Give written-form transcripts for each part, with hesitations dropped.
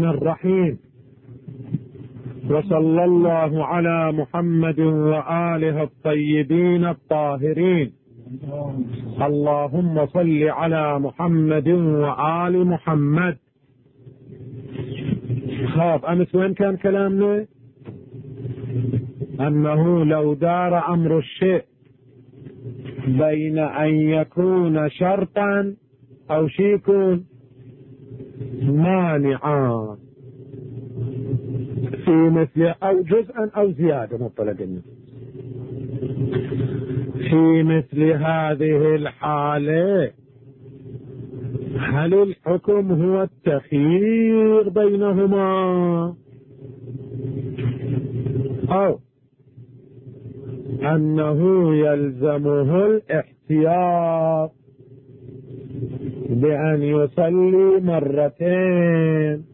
الرحمن الرحيم. وصلى الله على محمد وآله الطيبين الطاهرين. اللهم صل على محمد وآل محمد. خاب أمس وين كان كلامنا؟ أنه لو دار أمر الشيء بين أن يكون شرطا أو شيء يكون مانعا في مثل أو جزءا أو زيادة مطلقا، في مثل هذه الحالة هل الحكم هو التخيير بينهما أو أنه يلزمه الاحتياط بأن يصلي مرتين؟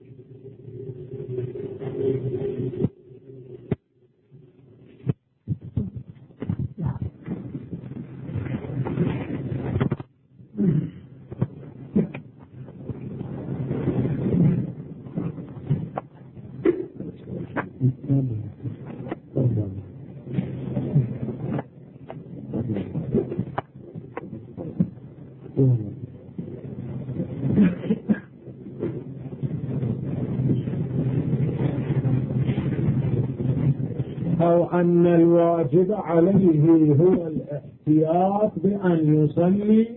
أو أن الواجب عليه هو الاحتياط بأن يصلي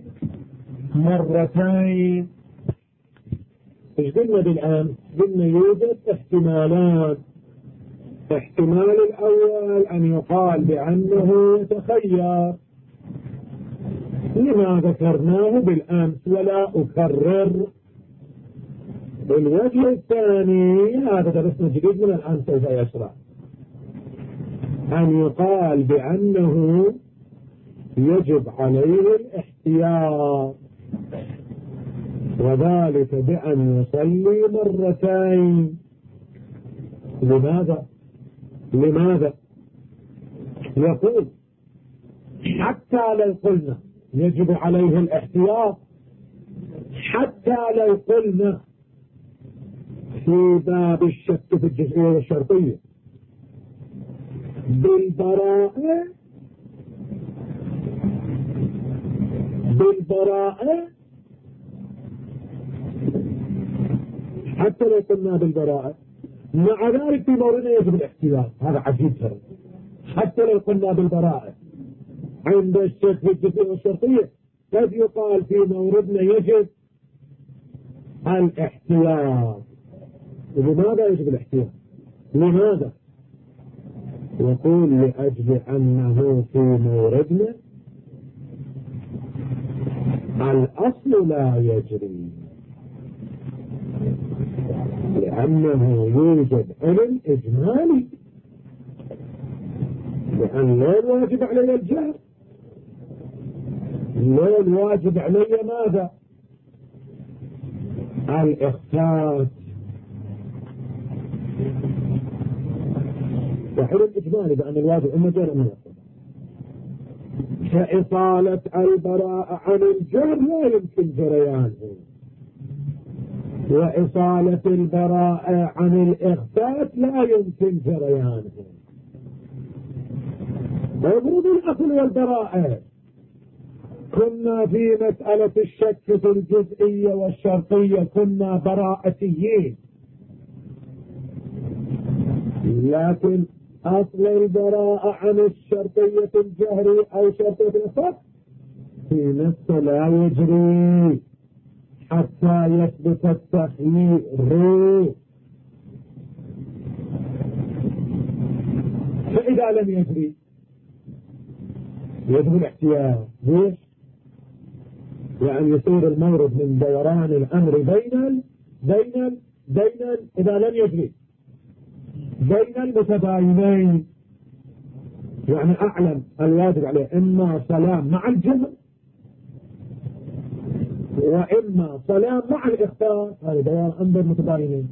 مرتين. ايش قلنا بالآن؟ قلنا يوجد احتمالان. احتمال الأول أن يقال بأنه يتخير لما ذكرناه بالأمس ولا أكرر. الوجه الثاني هذا درسنا جديد من الآن سوف يشرح، أن يقال بأنه يجب عليه الاحتياط وذلك بأن يصلي مرتين. لماذا؟ يقول حتى لو قلنا يجب عليه الاحتياط، حتى لو قلنا في باب الشك في الجزئية والشرطية بالبراءة حتى لو قلنا بالبراءة مع ذلك في موردنا يجب الاحتياط. هذا عجيب ترى. حتى لو قلنا بالبراءة عند الشك في الجزئية والشرطية قد يقال في موردنا يجب الاحتياط. لماذا يجب الاحتياط؟ لماذا؟ يقول لأجل أنه في موردنا الأصل لا يجري، لأنه يوجد علم إجمالي لأن لا الواجب علي الجهل، لا الواجب علي ماذا؟ الإخفاء. وحلم إجمالي بأن الواجب أما جرى من الصدق. فإصالة البراءة عن الجهل لا يمكن جريانه، وإصالة البراءة عن الإخفاء لا يمكن جريانه. ويفرض الأصل والبراءة كنا في مسألة الشك في الجزئية والشرطية كنا براءتيين، لكن أصل البراءة عن الشرطية الجهري أو شرطية الإخفاء في نفسه لا يجري حتى يثبت التخيير. فإذا لم يجري يجب الاحتياط. ليش؟ لأن يصير المورد من دوران الأمر بين إذا لم يجري بين المتباينين، يعني أعلم الواجب عليه إما سلام مع الجمع وإما سلام مع الإخفاء. هذا دوران أمر المتباينين.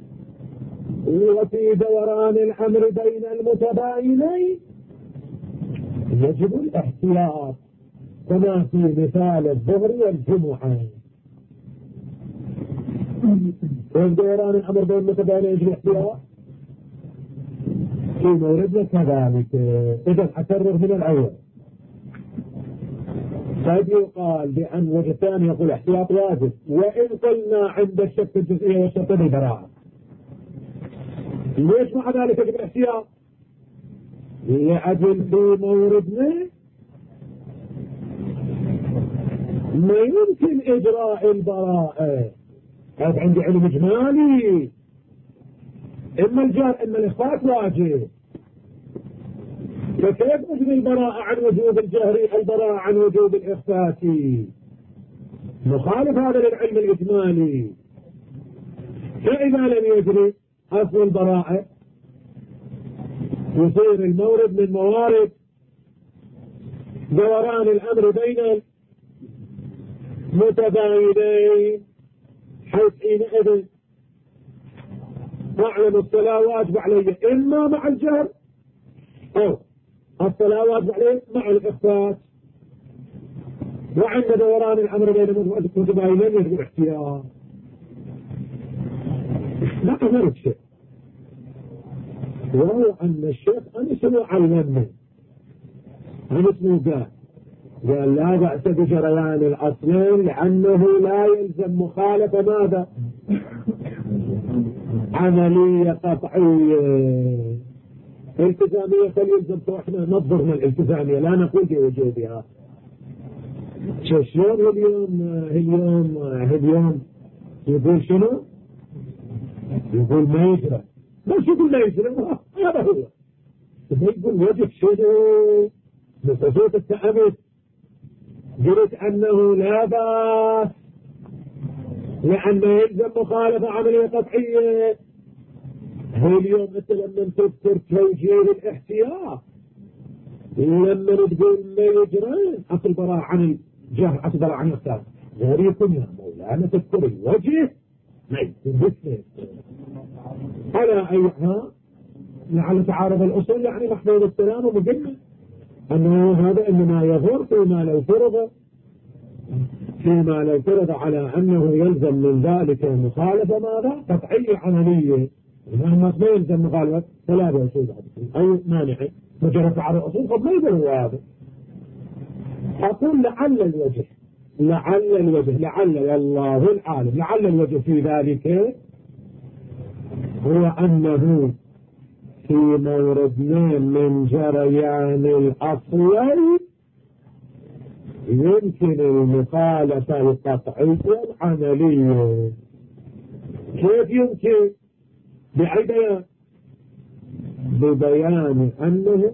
وفي دوران الأمر بين المتباينين يجب الاحتياط كما في مثال الظهر والجمعة. دوران الأمر بين متباين يجري احتياط في موردنا كذلك. إذا أكرر من الأول، قد يقال بأن وجه ثاني يقول احتياط واجب، وإن قلنا عند الشك الجزئية والشرط البراءة. ليش مع ذلك يجب الاحتياط؟ لأجل في موردنا ما يمكن إجراء البراءة. هذا عندي علم إجمالي، إما الجار إما الإخفاء واجب، فكيف نجري البراءة عن وجوب الجهر البراءة عن وجوب الإخفاء؟ مخالف هذا للعلم الإجمالي. فإذا لم يجري أصل البراءة يصير المورد من موارد دوران الأمر بين المتباينين، حيث حينئذ معلم الصلاة واجب عليه إما مع الجهر أو الصلاة واجب عليه مع الإخفاء. وعند دوران الأمر بين المتباينين يجب احتياط. لا أمرت شيء، وهو أن الشيخ أنسه علمنا، أنسه قال لا بأس بجريان الأصلين لأنه لا يلزم مخالفة ماذا؟ عملية قطعية. التزامية فليلزم، فإحنا نظرنا الالتزامية لا نقول بوجوبها. شلون اليوم يقول شنو؟ يقول ما يجرى، بس يقول ما يجرى، هذا هو. يقول وجه شنو؟ بخصوص التأمل قلت أنه لا بأس لأنه يلزم مخالفة عملية قطعية. هو اليوم أنت لما تذكر توجيه الاحتياط، لما تقول ما يجرين أصل براء عن الجهر، أصل براء عن الإخفاء، غيركم يا مولانا تذكر الوجه ما يتذكر على أيها لعل تعارض الأصول يعني محمود السلام ومجمع أنه هذا إنما يظهر فيما لو فرض على أنه يلزم من ذلك مخالفة ماذا؟ قطعية عملية. ما يلزم مخالفة فلا بأسود أي مانع مجرد تعارض الأصول قد ما يقول هذا. أقول لعل والله العالم، لعل الوجه في ذلك هو أنه في موردنا من جريان الأصلين يمكن المخالفة القطعية العملية. كيف يمكن؟ ببيان أنه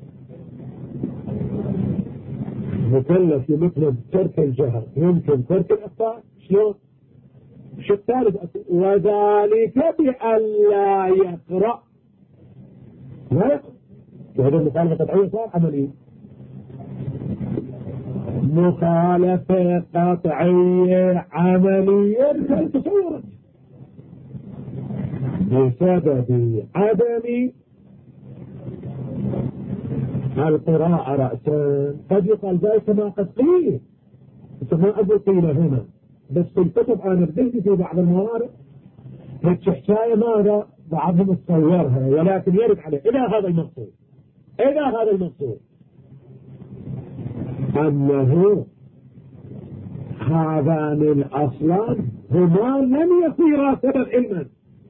مكلف مثل ترك الجهر يمكن ترك الإخفاء. شلون؟ شو الثالث؟ وذلك بأن لا يقرأ. لا يقرأ، وهذا المخالفة قطعية صار عملية. مخالفة قطعية عملية كيف تصورت؟ بسبب عدم القراءة رأسا. قد يقال ذلك ما قد قيل، ما أقول قيل هنا، بس في الكتب أنا بديت في بعض الموارد الشحشاية ماذا بعضهم تصورها، ولكن يرد عليه إذا هذا المقصود أنه هذان الأصلان هما لم يصيرا سبب علما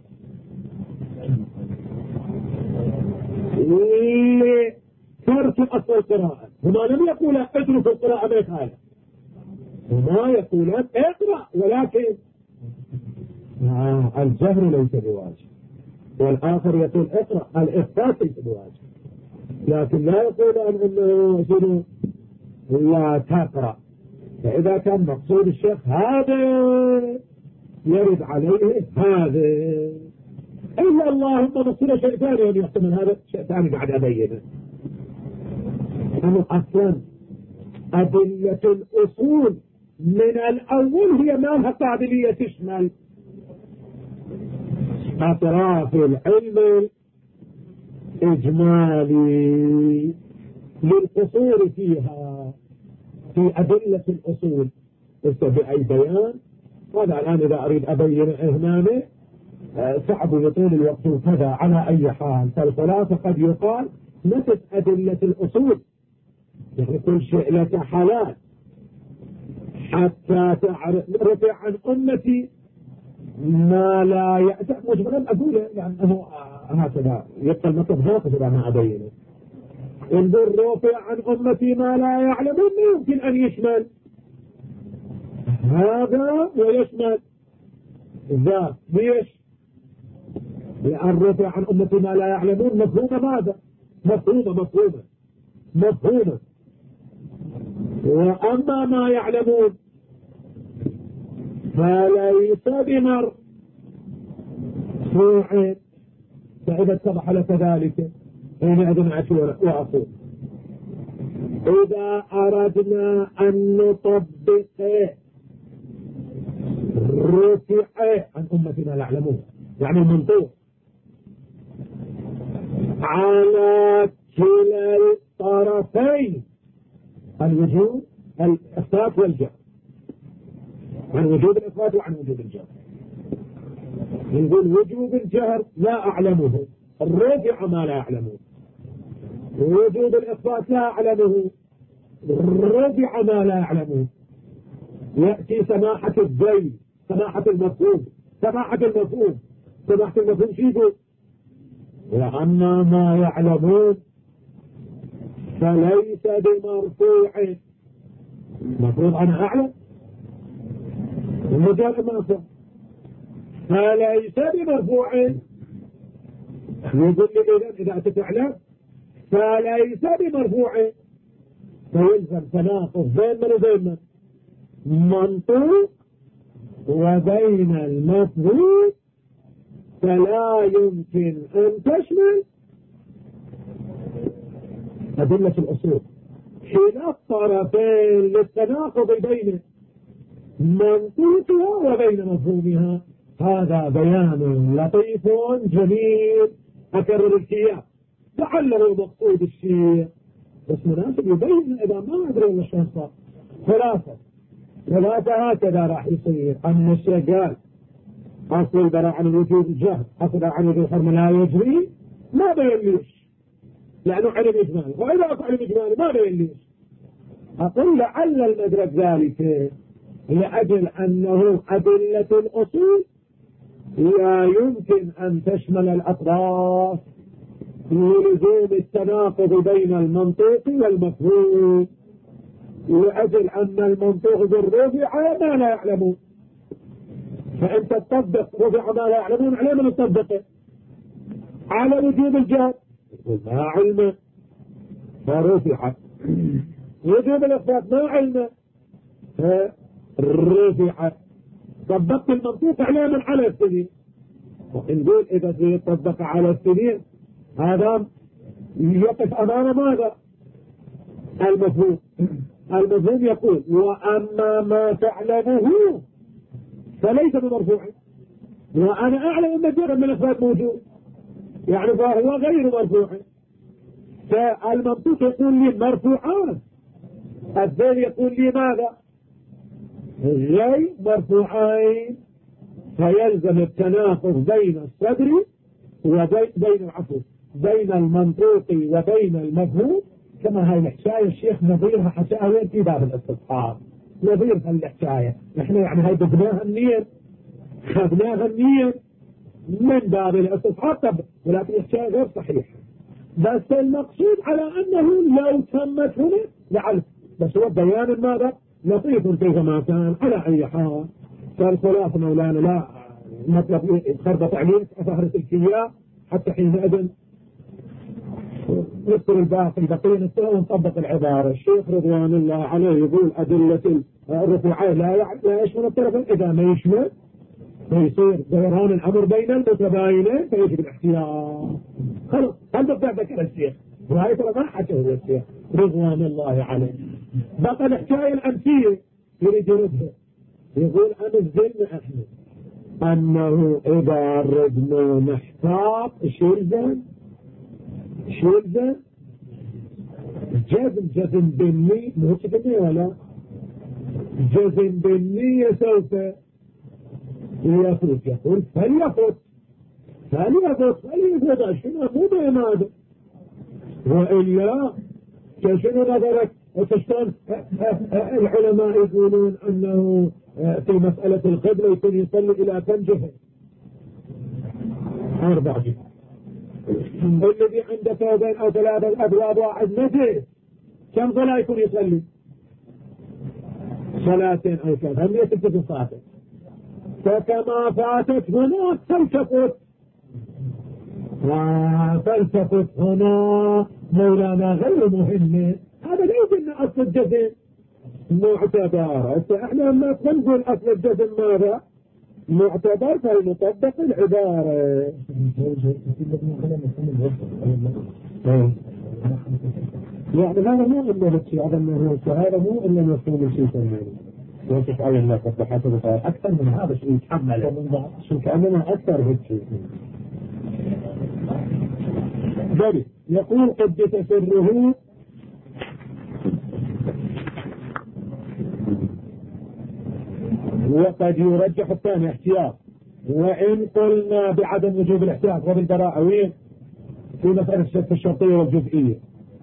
لترك أصل القراءة. هما لم يقولا اترك القراءة بيتها، هما يقولان اقرأ، ولكن الجهر ليس بواجب، والآخر يقول اقرأ الإخفاء ليس بواجب، لكن لا يقولان انه شنو لا تقرأ. فإذا كان مقصود الشيخ هذا يرد عليه هذا، إلا اللهم مقصود شيء ثاني أن يحتمل هذا شيء ثاني بعد أبينه. أنه أصلا أدلة الأصول من الأول هي ما قابلية تشمل أطراف العلم الإجمالي للقصور فيها في أدلة الأصول. بأي بيان هذا الآن إذا أريد أبين هنا صعب يطول الوقت وكذا. على أي حال فالخلاصة قد يقال نفس أدلة الأصول، يعني كل شيء لك حلال حتى تعرف رفع عن أمتي ما لا يعتقد. مجملا أقوله لأنه هكذا يبقى المطلب هكذا ما أبينه. انظر رفع عن أمتي ما لا يعلمون يمكن أن يشمل هذا ويشمل ذا. ليش؟ لأن رفع عن أمتي ما لا يعلمون مفهومة ماذا؟ مفهومة. وأما ما يعلمون فليس بمرفوع. فإذا اتضح لك ذلك حينئذ أشور وأقول إذا أردنا أن نطبق رفع عن أمتنا لا يعلمون يعني المنطوق على كلا الطرفين الوجود الإثبات والجهل، عن وجود الإثبات وعن وجود الجهل. نقول وجود الجهل لا أعلمه، الرفع ما لا يعلمون. وجود الإثبات لا أعلمه، الرفع ما لا يعلمون. يأتي سماحة الزي، سماحة المفهوم شو يقول؟ وأما ما يعلمون فليس بمرفوع. مفروض أنا أعلم المجال ما فليس بمرفوع. يقول لي إذا تتعلم فليس بمرفوع، فيلزم تناقض بين من وبين منطوق وبين المفهوم، فلا يمكن أن تشمل أدلة الأصول حين الطرفين للتناقض بين منطوقها وبين مفهومها. هذا بيان لطيف جميل أكرر الشيء لعله مقصود الشيء بس مناسب يبين إذا ما أدري ولا شلون صار. ثلاثة هكذا راح يصير. أن الشيء قال أصل البراء عن وجود الجهل، أصل عن وجود الحرم لا يجري، ما بين ليش لأنه علم إجمالي، وإذا أصل علم إجمالي ما بين ليش. أقول لعل المدرك ذلك لأجل أنه أدلة الأصول لا يمكن أن تشمل الأطراف للزوم التناقض بين المنطوق والمفهوم، لأجل أن المنطوق بالرفع ما لا يعلمون. فأنت تطبق رفع ما لا يعلمون على من تطبقه؟ على وجود الجهل ما علمه فرفع. وجود الإثبات ما علمه فرفع. طبقت المنطوق على من على السنين. ونقول إذا يطبق على السنين هذا يقف أمام ماذا؟ المفهوم يقول وأما ما تعلمه فليس بمرفوع، وأنا أعلم أن جرم من الإثبات موجود يعني فهو غير مرفوع. فالمنطوق يقول لي مرفوعان، الذهن يقول لي ماذا؟ غير مرفوعين، فيلزم التناقض بين الصدر بين المنطوق وبين المفهوم. كما هاي الحكاية الشيخ نظيرها حكاية في باب الاستصحاب، نظيرها الحكاية احنا يعني هاي خذناها منين من باب الاستصحاب. طب ولكن الحكاية غير صحيح، بس المقصود على أنه لو تمت هنا لعل بس هو بيان ماذا لطيف كيفما كان. على أي حال فالخلاف مولانا لا مطلب خربط عليك أفهرت الكياء حتى حينئذ نذكر الباقي بقية نستوى ونطبق العبارة. الشيخ رضوان الله عليه يقول أدلة الرفوعين لا يشمل الطرفين. إذا ما يشمل فيصير دوران الأمر بين المتباينين فيجب الاحتياط. خلاص هل بقى ذكر الشيخ وهي ترى ما حكى هو الشيخ رضوان الله عليه. بقى الحكاية الأمثية يريد يردها. يقول أنزلنا احنا أنه إذا ردنا نحتاط شلزا جزم بالنية مو كذا ولا جزم بالنية سوف يخرج. يقول فليخرج فليضبط فليضبط شنو مو بين هذا وإلا شنو نظرك شلون العلماء يقولون أنه في مسألة القبلة يكون يصلي إلى كم جهة 4 جهات الذي عنده ثوبين أو 3 أبواب واحد متى كم صلاة يكون يصلي 2 أو 3 هم يتكتب صلاته فكما فاتت هنا فلتفت هنا مولانا غير مهم هذا ليس ان اصل الجزم معتبر احنا لما نقول اصل الجزم ماذا معتبر فلنطبق العبارة يعني هذا مو إلا الشيء هذا مو إلا مفهوم الشيء ثاني وصف على الناس حسب أكثر من هذا شيء يتحمل شو كأننا أكثر هيك شيء ذلك يقول قدس سره وقد يرجح الثاني احتياط وإن قلنا بعدم وجوب الاحتياط وبالبراءة وين في مسألة الشك الشرطية والجزئية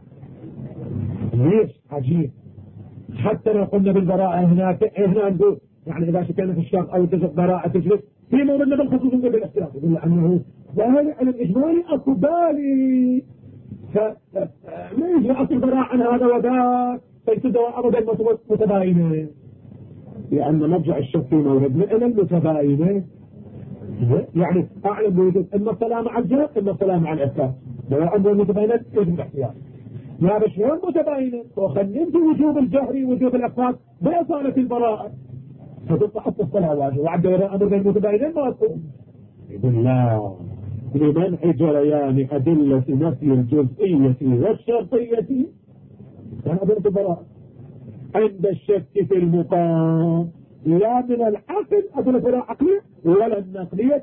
ليش عجيب حتى لو قلنا بالبراءة هناك هنا نقول يعني إذا شكلنا في الشرط أو الجزء براءة تجلس في موضوعنا بالخصوص بالاحتياط يقول أنه ظاهر على الإجمالي أكو بالي فما يجري أصل براءة عن هذا وذاك فيتدوى أبدا متباينة لأن مرجع الشك في موردنا إلى المتباينة يعني أعلم بوجود إما الصلاة مع الجهة إما الصلاة مع الإثبات لو أمر المتباينة يجب الاحتياط يا بشرون متباينة وخلين في وجوب الجهري وجوب الأفراد بإصالة البراءة فتبقى حتى الصلاة واجب وعد أمر بين المتباينين ما أصول يقول لا لمنع جريان أدلة نفي الجزئية والشرطية كان أدلة البراءة عند الشك في المقام لا من العقل أدلة براءة عقلية ولا النقلية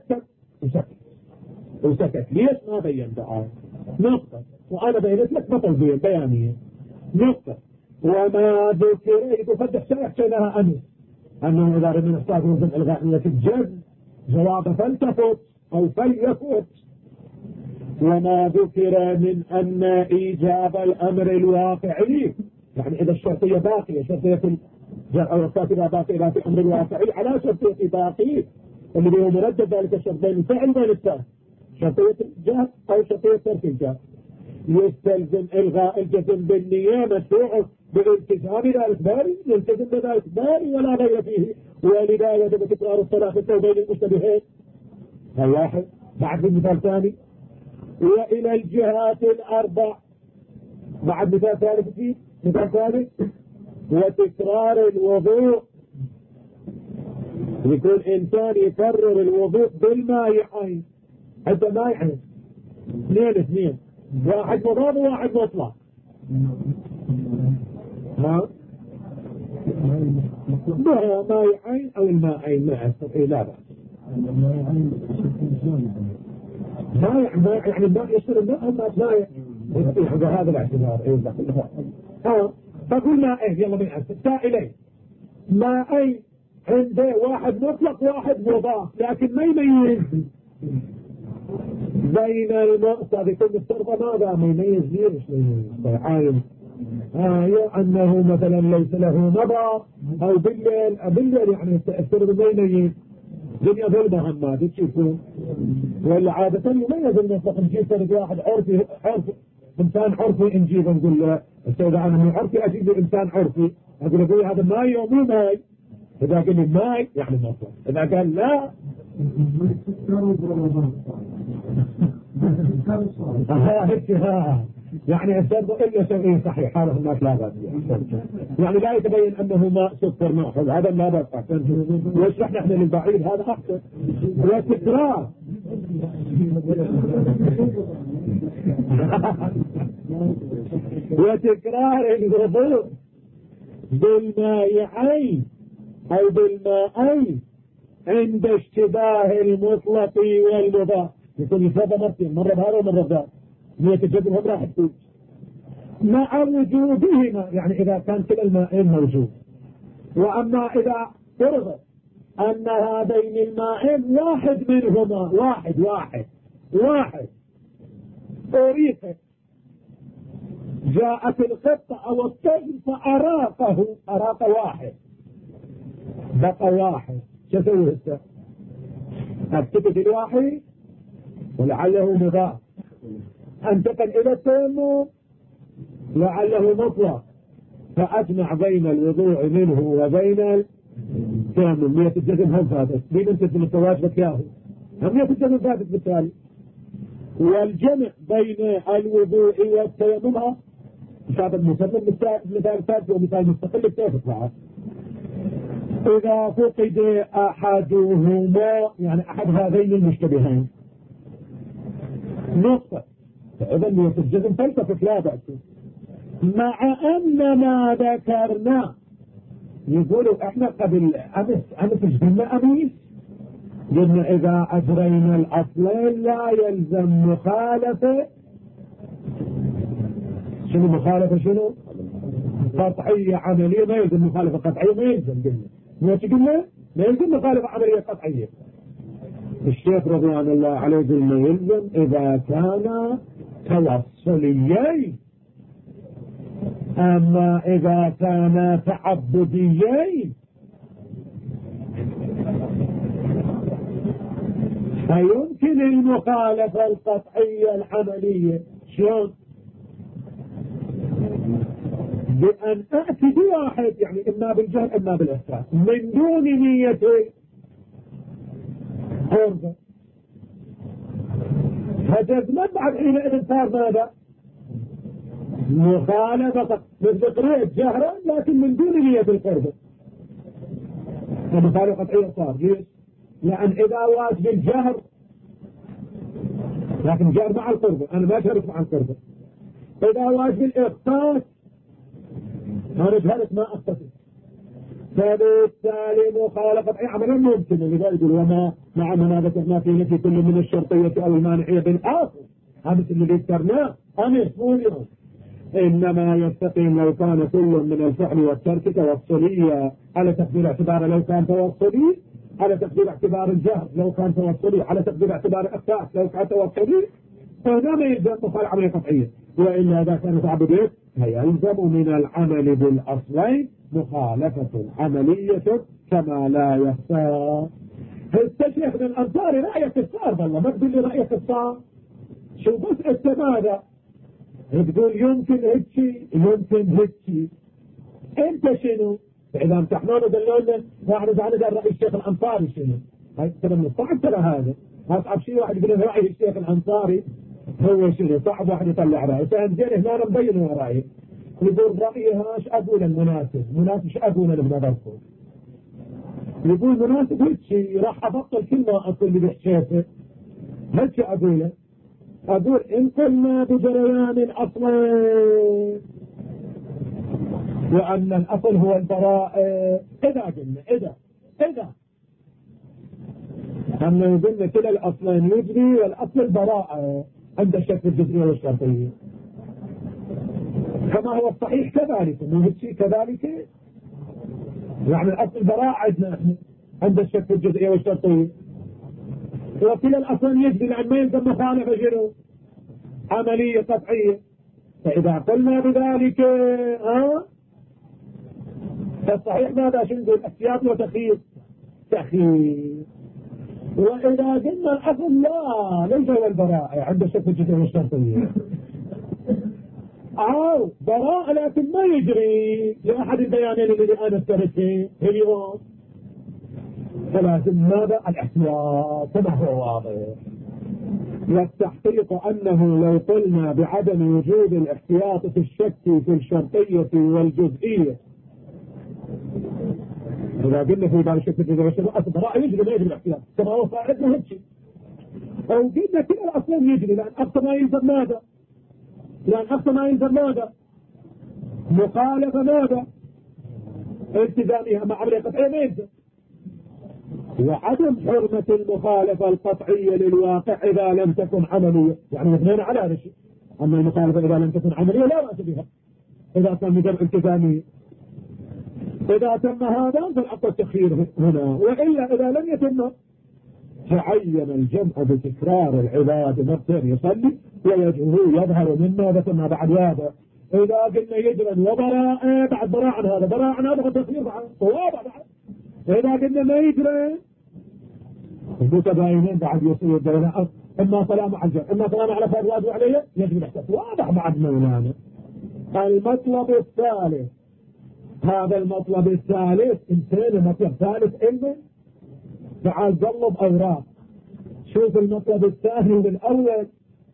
وسكت ليش ما بين دعاء نقطة وأنا بينت لك بطل بيانية نقطة وما ذكر يفتح سيحشنها أنه إذا من أحتاج وزن الغائية الجد جواب فلتفت أو فليفت وما ذكر من أن إيجاب الأمر الواقعي يعني إذا الشرطية باقية شرطية أو الكاتبة باقية في الأمر الواقعي على شرطية باقية اللي هو مردد ذلك الشرط بين الفعل وبين الثاني شرطية الجهة أو شرطية ترك الجهة يستلزم إلغاء الجزم بالنية مشروع بالالتزام ذلك باري يلتزم بذلك باري ولا غير فيه ولذا يجب تكرار الصلاة في التوبين المشتبهين هاي واحد بعد مثال ثاني وإلى الجهات الأربع بعد مثال ثالث فيه مثال ثالث وتكرار الوضوء يكون إنسان يكرر الوضوء بالمائعين حتى مائعين اثنين واحد مضاد وواحد مطلق ها مائعين او المائعين ما استطيع لا بأس مائع يعني الماء يشتري الماء مائع بهذا الاعتبار فقل مائعين يلا من سائلين مائعين عنده واحد مطلق واحد مضاف لكن ما يميز بين المقصد يكون الشرطة ماذا ما يميز ليش عايم أنه مثلا ليس له نظر أو بالليل يعني الشرطة ما يميز دنيا ظلمة هما تشوفون ولا عادة يميز المطلق نجيب فرد واحد عرفي إنسان عرفي نجيب نقول له استودع أنا من عرفي أجيب إنسان عرفي أقول أقول هذا ماي ومو ماي إذا قال لي ماي يعني مطلق إذا قال لا يعني الشرط إلا شرعي صحيح هذا الناس لا بأس يعني لا يتبين أنه ماء سكر مأخذ هذا لا بأس ويشرح نحن للبعيد هذا أحسن وتكرار وتكرار الوضوء بالمائعين أو بالمائين عند اشتباه المطلق والمضاف يكون يفضل مرتين مرة بهذا ومرة بهذا يتجدهم راح تكون مع وجودهما يعني إذا كان كلا المائين موجود وأما إذا فرض أن هذين المائين واحد منهما واحد واحد أريقه، جاءت القطة أو الطفل فأراقه، أراق واحد بقى واحد، شو اسوي هسه؟ اكتفت الواحد ولعله مضاف، انتقل الى التيمم لعله مطلق، فاجمع بين الوضوء منه وبين التيمم. نية الجزم هم فاتت، مين انت من التواجبك ياهو؟ هم نية الجزم فاتت بالتالي، والجمع بين الوضوء والتيمم هذا المسلم مثال ثالث ومثال مستقل كيف بعد. إذا فقد أحدهما يعني أحد هذين المشتبهين نقطة، فإذا نية الجزم فلسفة لا بأس، مع أن ما ذكرنا يقولوا إحنا قبل أمس جبنا أميس، قلنا إذا أجرينا الأصلين لا يلزم مخالفة. شنو مخالفة؟ شنو قطعية عملية؟ ما يلزم مخالفة قطعية، ما يلزم. قلنا ما يلزم مخالفة عملية قطعية. الشيخ رضوان الله عليه يقول ما يلزم إذا كان توصليين، أما إذا كان تعبديين فيمكن المخالفة القطعية العملية. شلون؟ بأن أأتي بواحد يعني إما بالجهل إما بالإحساس من دون نية قربة، فجزمت بعد حينئذ صار ماذا؟ مخالفة، مثل قرية جهرا لكن من دون نية القربة، فمخالفة قطعية صار. ليش؟ لأن إذا واجب الجهر لكن جهر مع القربة، أنا ما جهرت مع القربة. إذا واجب الإختصاص أنا جهرت ما أختصص، فبالتالي مخالفة أي عمل ممكن. لذلك يقول وما مع ما ذكرنا في نفي كل من الشرطية أو المانعية بالآخر، هذا اللي ذكرناه أمس مو اليوم. إنما يستقيم لو كان كل من الفعل والترك توصلية على تقدير اعتبار لو كان توصلي، على تقدير اعتبار الجهر لو كان توصلي، على تقدير اعتبار الإخفاء لو كان توصلي، فهنا ما يلزم مخالفة عملية قطعية. وإلا إذا كان تعبدية فيلزم من العمل بالأصلين مخالفة عملية كما لا يخفى. الشيخ ابن الأنصاري رأيك الصار، والله ما تقول لي رأيك الصار، شو بس استمادة تقول يمكن هيك يمكن هيك، انت شنو؟ فإذا امتحنونا قالوا لنا واحد قال رأي الشيخ الأنصاري شنو؟ هاي ترى من الصعب ترى هذا، أصعب شيء واحد يقول رأي الشيخ الأنصاري هو شنو؟ صعب واحد يطلع رأي. فهمتني هنا أنا مبين هو رأيه، يقول رأيه ايش أقول المناسب، مناسب ايش أقول أنا بنظركم؟ يقول مناسب هيك، راح أبطل كل ما أقول اللي بحكيته هيك أقوله. أقول إن قلنا بجريان الأصلين وأن الأصل هو البراء، إذا قلنا إذا أنه قلنا كلا الأصلين يجري والأصل البراء عند الشك الجزئية والشرطية، كما هو الصحيح كذلك مو هالشيء كذلك، يعني الأصل البراء عندنا احنا عند الشك الجزئية والشرطية، وكلا الأصلين يجري لأن ما يلزم مخالفة شنو؟ عملية قطعية. فإذا قلنا بذلك فالصحيح ماذا شو نقول؟ احتياط وتخيير، تخيير. وإذا قلنا الأصل لا ليس هو البراءة عند شك الجزئية والشرطية، أو براءة لكن ما يجري لأحد البيانين اللي أنا افترضته اليوم، فلازم ماذا؟ الاحتياط كما هو واضح. والتحقيق أنه لو قلنا بعدم وجود الاحتياط في الشك في الشرطية والجزئية، إذا قلنا في باب الشك في الجزئية والشرطية البراءة يجري ما يجري الاحتياط كما هو صاحبنا هالشيء، أو قلنا كل الأصلين يجري لأن أقصى ما يلزم ماذا؟ لأن أقصى ما يلزم ماذا؟ مخالفة ماذا؟ التزامها مع عملية قطعية ما يلزم. وعدم حرمة المخالفة القطعية للواقع إذا لم تكن عملية، يعني اثنين على هذا الشيء. أما المخالفة إذا لم تكن عملية لا بأس بها إذا كان مجرد التزامية. إذا تم هذا فالأقوى التخيير هنا، وإلا إذا لم يتم تعين الجمع بتكرار العبادة مرتين يصلي ووجهه يظهر مما ذكرنا بعد واضح. إذا قلنا يجرا وبراء بعد براء عن هذا براء عن هذا تصوير بعد واضح بعد. إذا قلنا ما يجرا متباينين بعد يصير بين إما صلاة مع الجمع إما صلاة على فرد واجب عليه يجب الإحساس واضح بعد مولانا. المطلب الثالث هذا المطلب الثالث إنسان المطلب الثالث علمه. تعال قلب أوراق شوف المطلب الثاني والأول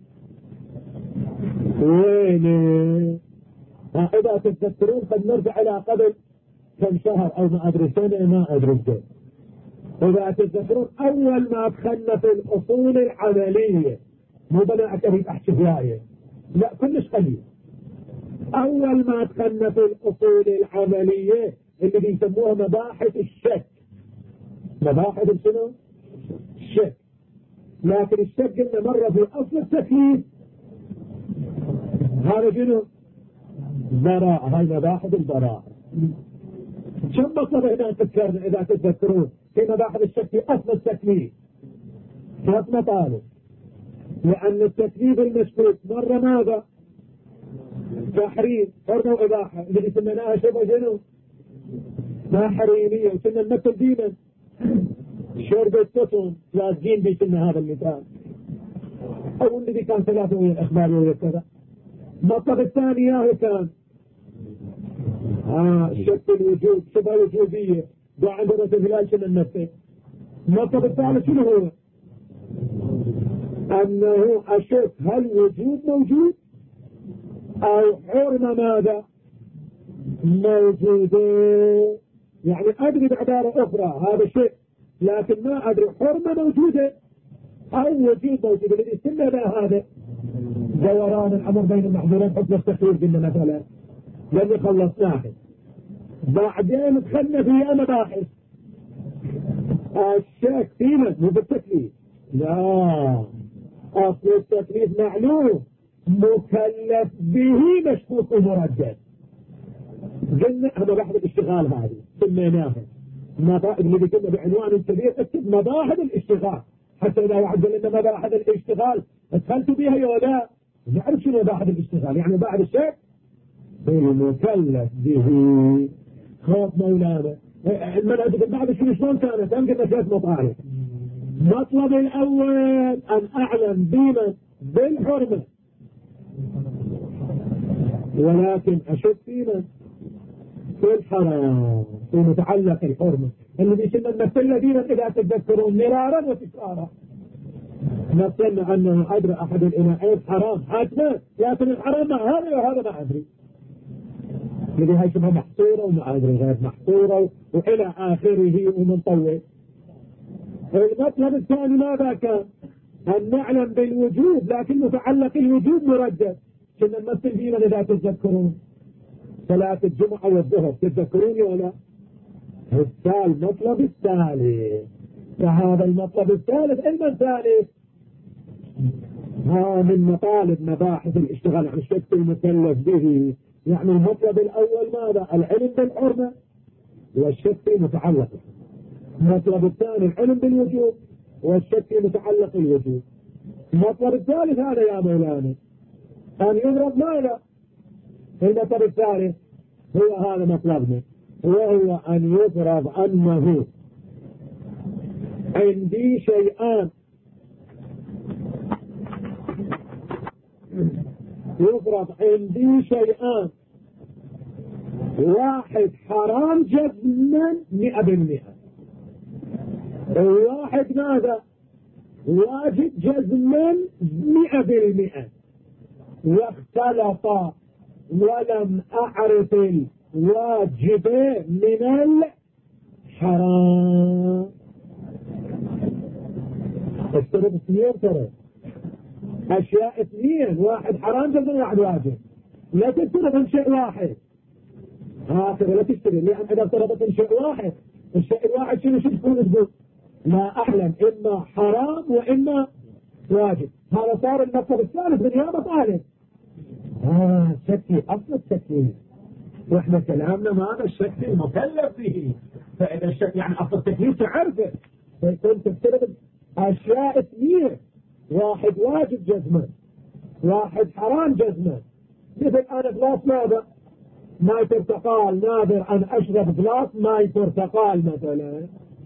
وين. إذا تتذكرون قد نرجع إلى قبل كم شهر أو ما أدري سنة ما أدري كيف. إذا تتذكرون أول ما دخلنا في الأصول العملية مو بنا أكيد أحكي هواية لا كلش قليل. أول ما دخلنا في الأصول العملية اللي بيسموها مباحث الشك. مباحث شنو؟ الشك. لكن الشك قلنا مرة في أصل التكليف هذا شنو؟ براءة. هاي مباحث البراءة. كم مطلب هنا تذكرنا إذا تتذكرون في مباحث الشك في أصل التكليف 3 مطالب. لأن التكليف المشكوك مرة ماذا؟ تحريم حرمة وإباحة اللي سميناها شبه شنو؟ تحريمية وكنا نمثل دينا شرب التطن لازقين بيسمى هذا المثال أو الذي كان 3 من الأخبار وكذا. المطلب الثاني ياهو كان شك الوجود شبه وجودية وعندنا تهلال شنو النفسي. المطلب الثالث شنو هو؟ أنه أشك هل وجود موجود أو حرمة ماذا موجودة. يعني أدري بعبارة أخرى هذا شيء لكن ما أدري حرمة موجودة أو وجود موجود. الذي يسمى بها هذا دوران الأمر بين المحظورين حكم التخيير قلنا مثلا لأني خلصناه. بعدين دخلنا في مباحث الشك فينا مو بالتكليف لا. أصل التكليف معلوم مكلف به مشكوك ومردد. قلنا مباحث الاشتغال هذه سميناها اللي قلنا بعنوان كبير اكتب مباحث الاشتغال حتى إذا واحد قال لنا مباحث الاشتغال ادخلت بها يا لا نعرف شنو مباحث الاشتغال. يعني بعد الشيء المكلف به. خوف مولانا المنهج بعد شلون كانت هم قلنا 3 مطالب. مطلب الأول أن أعلم بمن بالحرمة ولكن أشك فينا في الحرام في متعلق الحرمة اللي بيسمى نفس الذين إذا تتذكرون مرارا وتكرارا مثلنا أنه أدرى أحد الإناءين حرام حتما لكن الحرام مع هذا وهذا ما أدري اللي هاي شبه محصورة وما أدري غير محصورة وإلى آخره ومنطوي. المطلب الثاني ماذا كان؟ أن نعلم بالوجود لكن متعلق الوجود مردد. كنا نمثل فينا إذا تتذكرون صلاة الجمعة والظهر تتذكرون ولا؟ المطلب الثالث. فهذا المطلب الثالث علم الثالث من مطالب مباحث الاشتغال عن الشك المكلف به. يعني المطلب الأول ماذا؟ العلم بالحرمة والشك متعلق. المطلب الثاني العلم بالوجود والشك متعلق الوجود. المطلب الثالث هذا يا مولانا أن يضرب ماذا؟ المطلب الثالث هو هذا مطلبنا وهو أن يفرض أنه عندي شيئان يفرض عندي شيئان واحد حرام جزما 100% الواحد ماذا واجب جزما 100% واختلط ولم أعرف الواجب من الحرام. افترض 2 ترى أشياء 2 واحد حرام جزما واحد واجب لا تفترض شيء واحد هكذا لا تفترض لأن إذا افترضت شيء واحد الشيء الواحد شنو تقول لا أعلم إما حرام وإما واجب. هذا صار المطلب الثالث من يا مطالب شكي أصل التكليف وإحنا كلامنا ماذا الشك المكلف به. فإذا الشك يعني أصل التكليف تعرفه فيكون تفترض أشياء اثنين، واحد واجب جزمة، واحد حرام جزمة. مثل أنا بلاس ماذا؟ ماي برتقال، نادر أن أشرب بلاس ماي برتقال مثلا،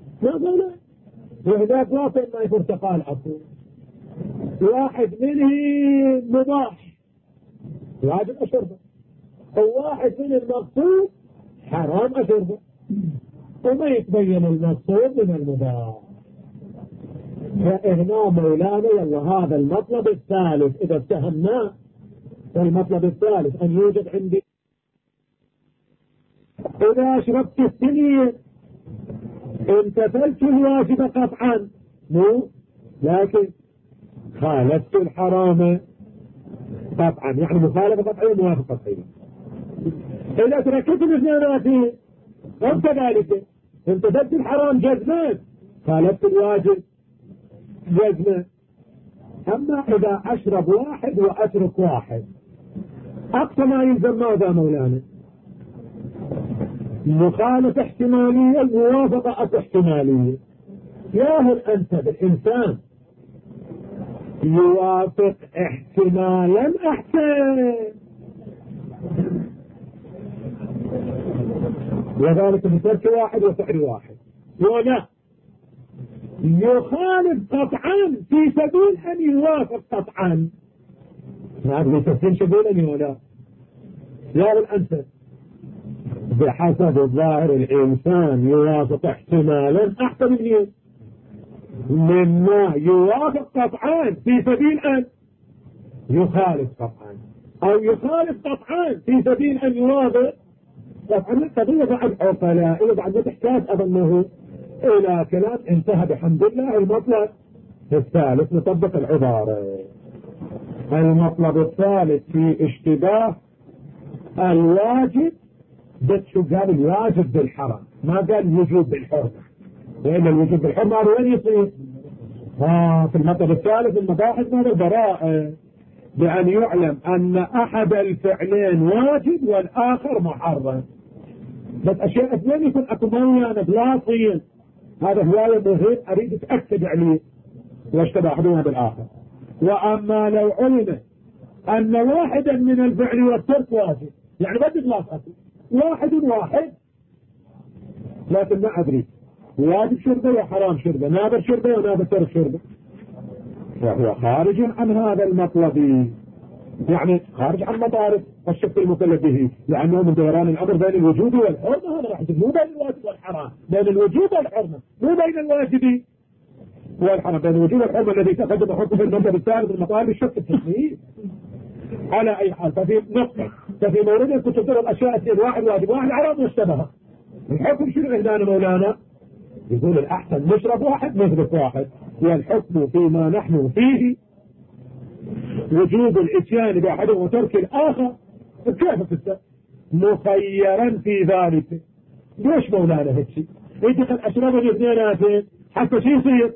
وهذاك واصل ماي برتقال عفوا. واحد منه مباح واجب أشربه، وواحد من المقصود حرام أشربه، وما يتبين المقصود من المباح. فإهنا مولانا يلا هذا المطلب الثالث إذا اتهمناه. المطلب الثالث أن يوجد عندي إذا شربت السنين امتثلت الواجب قطعا، مو لكن خالفت الحرام قطعا، يعني مخالفة قطعية موافقة قطعية. إذا تركت الاثنين وكذلك امتثلت الحرام جزما، خالفت الواجب جزما. أما إذا أشرب واحد وأترك واحد، أقصى ما يلزم ماذا مولانا؟ مخالفة احتمالية، موافقة احتمالية. يا هل أنت بالإنسان يوافق احتمالا أحسن، وذلك بترك واحد وفعل واحد، ولا يخالف قطعا في سبيل أن يوافق قطعا. هذا يسفين سبيلا ولا يا هل أنت بحسب الظاهر الإنسان يوافق احتمالا أحسن مما يوافق قطعا في سبيل أن يخالف قطعا، أو يخالف قطعا في سبيل أن يوافق قطعا. القضية بعد عقلائية، بعد ما تحتاج أظنه إلى كلام. انتهى بحمد الله المطلب الثالث. نطبق العبارة. المطلب الثالث في اشتباه الواجب، بس شو قال؟ الواجب بالحرام، ما قال الوجوب بالحرمة، لأن الوجوب بالحرمة هذا وين يصير؟ في المطلب الثالث المباحث ماذا؟ البراءة، بأن يعلم أن أحد الفعلين واجب والآخر محرم. بس أشياء اثنين يكون أكو مولانا بلاصين، هذا هواية مهم أريد أتأكد عليه واشتبه أحدهما بالآخر. وأما لو علم أن واحدا من الفعل والترك واجب، يعني بدي بلاص أكو واحد لكن ما أدري واجب شربه وحرام شربه، نادر شربه ونادر ترك شربه، فهو خارج عن هذا المطلب، يعني خارج عن مطارد الشق المكلف به، لأنه من دوران الأمر بين الوجوب والحرمة. هذا راح يصير مو بين الواجب والحرام، بين الوجوب والحرمة، مو بين الواجب والحرام، بين الوجوب والحرمة الذي تقدم حكم في المطلب الثالث من مطالب الشق التكليف. على أي حال ففي نقطة، ففي مورد كنت تضرب الأشياء اثنين، واحد واجب واحد حرام واشتبه. الحكم شنو عندنا مولانا؟ يقول الأحسن نشرب واحد نترك واحد، والحكم فيما نحن فيه وجوب الاتيان بأحدهم وترك الآخر. كيف تستطيع مخيرا في ذلك؟ ليش مولانا هيك؟ يدخل أشرب الاثنيناتين حتى شو يصير؟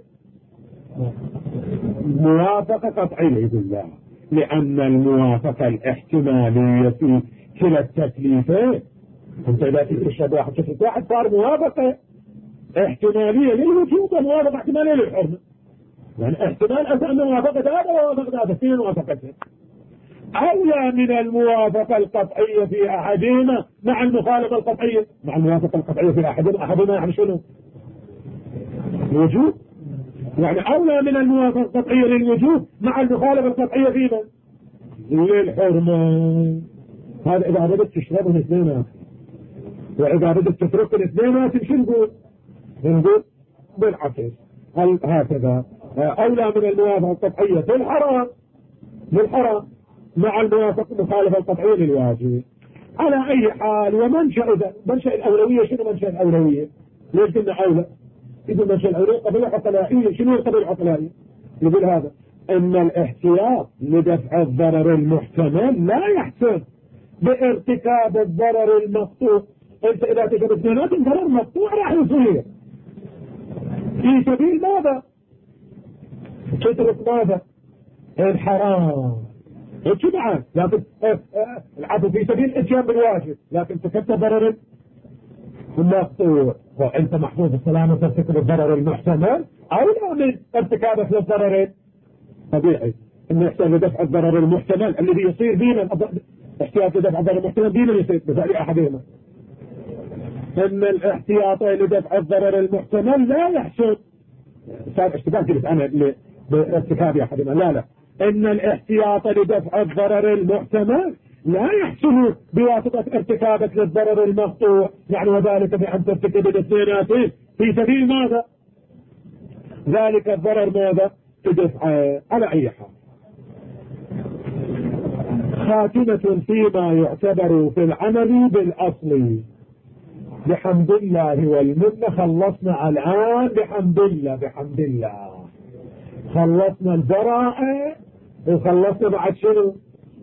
موافقة قطعية بالله، لأن الموافقة الاحتمالية في كلا التكليفين. انت إذا تشرب واحد تشرب واحد صار موافقة احتمالية للوجوب وموافقة احتمالية للحرمة، يعني احتمال أن موافقة هذا وموافقة هذا، فين موافقتين؟ أولى من الموافقة القطعية في أحدهما مع المخالفة القطعية، مع الموافقة القطعية في أحدهما يعني شنو؟ الوجوب، يعني أولى من الموافقة القطعية للوجوب مع المخالفة القطعية فيما للحرمة. هذا إذا بدك تشربهم اثنين، وإذا بدك تترك الاثنين شو نقول؟ نقول بالعكس. هكذا أولى من الموافقة القطعية في الحرام للحرام مع الموافقة المخالفة القطعية للواجب. على أي حال، ومنشأ إذا منشأ الأولوية شنو؟ منشأ الأولوية ليش قلنا أولى؟ يقول منشأ الأولوية قضية عقلائية. شنو القضية العقلائية؟ يقول هذا إن الاحتياط لدفع الضرر المحتمل لا يحسن بارتكاب الضرر المقطوع. انت اذا تجد اثنينات الضرر مقطوع راح يصير في سبيل ماذا؟ تترك ماذا؟ الحرام. ايش بعد؟ لكن العفو في سبيل الاتيان بالواجب، لكن تكتب ضرر المقطوع، وانت محفوظ السلامة ترتكب الضرر المحتمل او من ارتكابك للضرر طبيعي، انه يحتاج لدفع الضرر المحتمل الذي يصير بينا احتياط لدفع الضرر المحتمل بينا يصير بفعل احدهما. ان الاحتياط لدفع الضرر المحتمل لا يحصل صار اشتباه قلت انا بارتكاب احدهما، لا ان الاحتياط لدفع الضرر المحتمل لا يحصل بواسطة ارتكابك للضرر المقطوع، يعني وذلك بأن ترتكب الاثنيناتين في سبيل ماذا؟ ذلك الضرر ماذا؟ تدفعه. على أي حال خاتمة فيما يعتبر في العمل بالأصل. بحمد الله والمنة خلصنا الآن، بحمد الله خلصنا البراءة، وخلصنا بعد شنو؟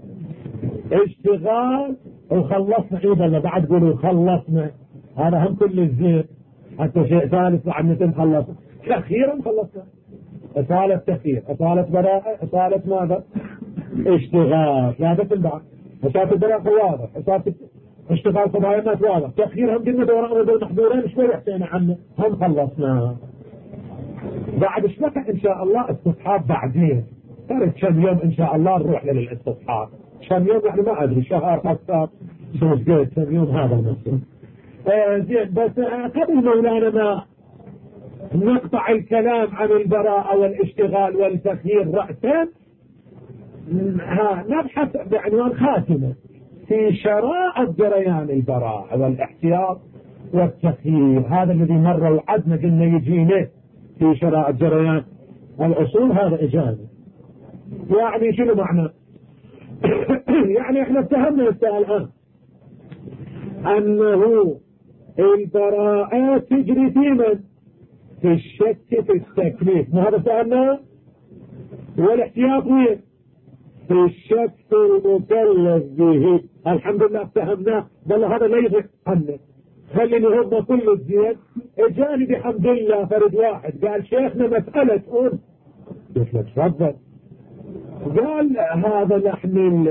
اشتغال، وخلصنا ايضا بعد قولوا خلصنا، هذا هم كل الزين. حتى شيء ثالث بعد نتم خلصنا تأخيرا خلصنا، اصالة تأخير، اصالة براءة، اصالة ماذا؟ اشتغال. هذا في البعض اصالة البراءة واضح، اصالة اشتغال قضايا واضح، تأخير هم قلنا دوران بالمحظورين شوي حسينا عنه هم خلصنا. بعد شبكة ان شاء الله استصحاب بعدين، ترى كم يوم ان شاء الله نروح للاستصحاب، كم يوم يعني ما ادري شهر اكثر كم يوم هذا المسلم. زين بس قبل مولانا ما نقطع الكلام عن البراءة والاشتغال والتخيير رأسا، نبحث بعنوان خاتمة في شرائط جريان البراءة والاحتياط والتخيير. هذا الذي مر وعدنا قلنا يجينا في شرائط جريان الأصول، هذا إجابة. يعني شنو معنى؟ يعني احنا اتهمنا الآن أنه البراءات تجري في من؟ في الشك في التكليف، ما هذا سألنا؟ والاحتياط وين؟ في الشك في المكلف به. الحمد لله اتهمناه، بل هذا لا يضيق عنه، خليني هم كل الزين. اجاني بحمد الله فرد واحد قال شيخنا مسألة قلت له تفضل. قال هذا لحم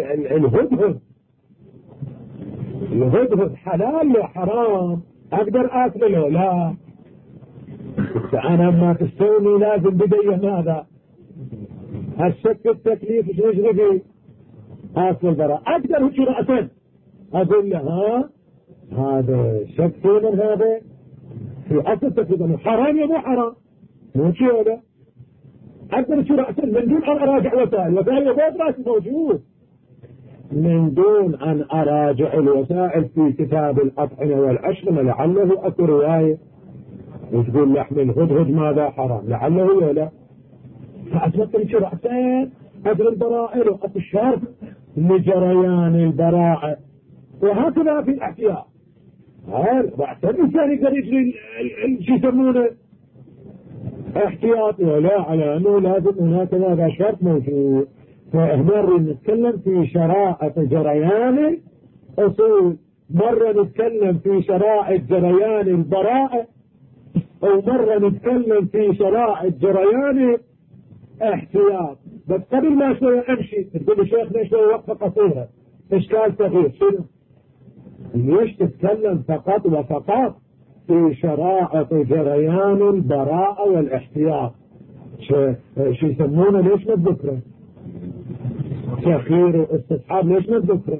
الهدهد حلال لو حرام؟ اقدر اكله؟ لا. انا ما تستوني لازم بدي ماذا؟ الشك التكليف ايش نجري اكل البراء، اقدر هيك رأسا اقول له هذا شك من هذا في اصل التكليف حرام يا مو حرام، مو شيء ولا اقدر هيك رأسا من دون ان اراجع وسائل يبود راسي موجود، من دون ان اراجع الوسائل في كتاب الاطعمة والاشربة لعله اكو رواية وتقول لحم الهدهد ماذا حرام، لعله ولا فأتمثل شرعتين أجل البراءة وقت الشرط لجريان البراءة. وهكذا في الاحتياط، بعد الإنسان يقدر يجري شو يسمونه احتياط، ولا على أنه لازم هناك هذا شرط موجود. فهنا نتكلم في شرائط جريان الأصول، مرة نتكلم في شرائط جريان البراءة، ومرة نتكلم في شرائط جريان احتياط. بس قبل ما شوية امشي تقول لي شيخنا شوية وقفة قصيرة، اشكال صغير شنو؟ ليش تتكلم فقط وفقط في شرائط جريان البراءة والاحتياط؟ شو يسمونه؟ ليش ما تذكره؟ تأخير واستصحاب ليش ما تذكره؟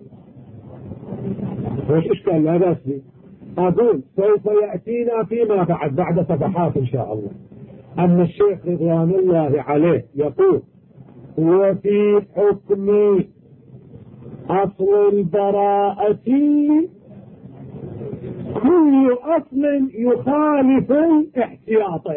وش اشكال؟ لا بأس لي. اقول سوف يأتينا فيما بعد صفحات ان شاء الله أن الشيخ رضوان الله عليه يقول وفي حكم أصل البراءة كل أصل يخالف الاحتياط.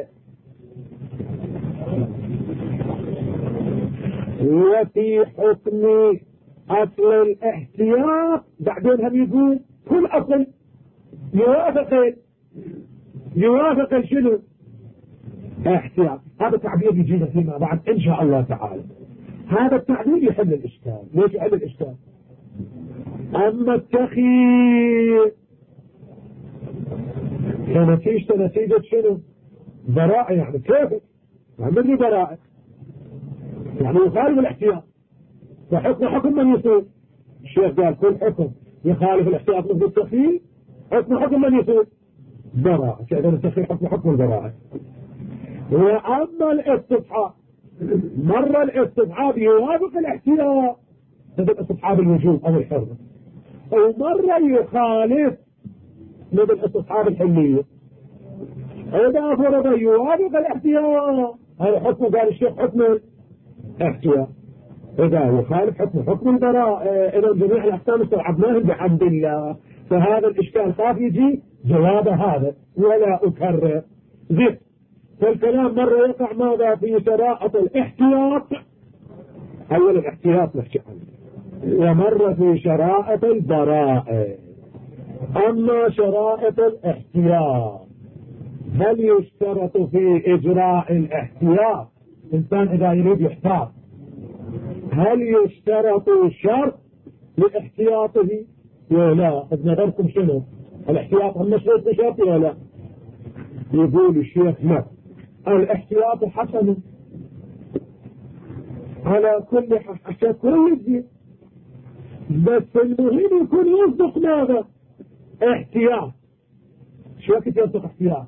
وفي حكم أصل الاحتياط بعدين هم يقول كل أصل يوافق شنو؟ احتياط. هذا التعبير يجينا فيما بعد ان شاء الله تعالى. هذا التعبير يحل الاشكال. ليش يحل الاشكال؟ اما التخيير نتيجة شنو؟ براءة، يعني كيف عمل لي براءة يعني يخالف الاحتياط، فحكم من يصير؟ الشيخ قال كل حكم يخالف الاحتياط مثل التخيير حكم من يصير؟ براءة، كأنه تخيل حكم البراءة. وأما الاستصحاب، مرة الاستصحاب يوافق الاحتياط مثل استصحاب الوجوب أو الحرمة، ومرة يخالف مثل استصحاب الحلية. إذا فرض يوافق الاحتياط هذا حكم، قال الشيخ حكم الاحتياط، إذا يخالف حكم البراءة. إذا جميع الأحكام استوعبناهم بحمد الله. فهذا الإشكال خاف يجي جواب هذا ولا أكرر زين. فالكلام مرة يقع ماذا في شرائط الاحتياط، أول الاحتياط نحكي عنه، ومرة في شرائط البراءة. أما شرائط الاحتياط هل يشترط في إجراء الاحتياط، إنسان إذا يريد يحتاط هل يشترط شرط لاحتياطه ولا؟ إذ نظركم شنو الاحتياط هم مشروط بشرط ولا؟ يقول الشيخ لا، الاحتياط حسن على كل حسن كل الدين، بس المهم يكون يصدق ماذا؟ احتياط. شو وقت يصدق احتياط؟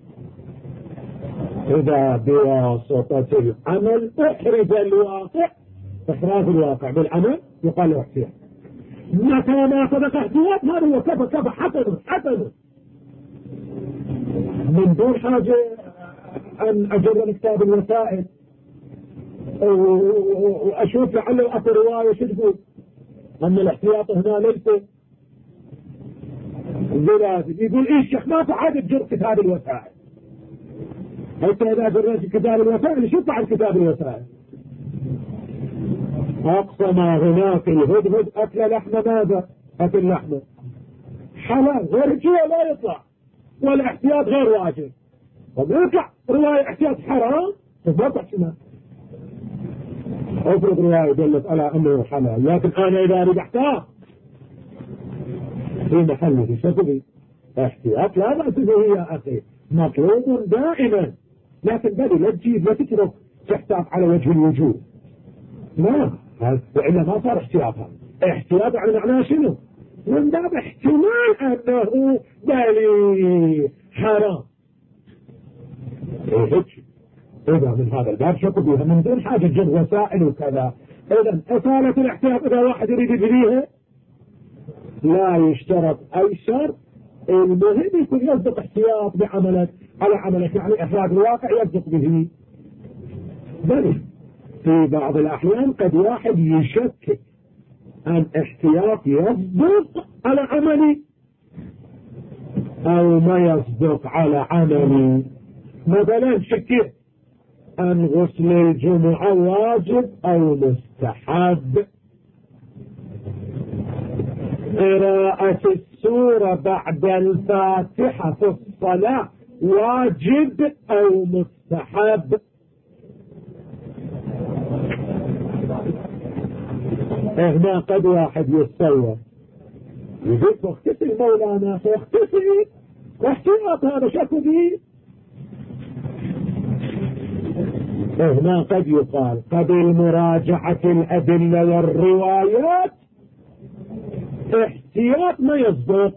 إذا بواسطة العمل احرز الواقع، احراز الواقع بالعمل يقال له احتياط. متى ما صدق احتياط هذا هو كفى حسن من دون حاجة أن أجر من كتاب الوسائل وأشوف لعله أكو رواية شو تقول أن الاحتياط هنا ليس زلازل. يقول إيه الشيخ ما في حاجة تجر كتاب الوسائل، أنت إذا جريت كتاب الوسائل شو يطلع كتاب الوسائل؟ أقصى ما هناك الهدهد أكل لحمة ماذا؟ أكل لحمة حلال، غير كذا لا يطلع، والاحتياط غير واجب. وبيطلع رواية احتياط حرام تفضح شمال، افرض رواية دلت على أنه حلال، لكن أنا إذا أريد احتياط في محله في شكله احتياط لا بأس به يا أخي، مطلوب دائما، لكن بدي لا تجيب لا تترك تحتاط على وجه الوجوب، لا وإلا ما صار احتياط. احتياط على معناه شنو؟ من باب احتمال أنه بالي حرام. إذا من هذا الباب شكو بيها من دون حاجة جر وسائل وكذا. إذا أصالة الاحتياط إذا واحد يريد يجريها لا يشترط أي شرط، المهم يكون يصدق احتياط بعملك على عملك، يعني إحراج الواقع يصدق به. بل في بعض الأحيان قد واحد يشكك أن احتياط يصدق على عملي أو ما يصدق على عملي. مثلا شكيت أن غسل الجمعة واجب أو مستحب، قراءة السورة بعد الفاتحة في الصلاة واجب أو مستحب. هنا قد واحد يتصور يقول اختفي مولانا اختفي واحتياط هذا شكو به. هنا قد يقال قبل مراجعة الأدلة والروايات احتياط ما يصدق،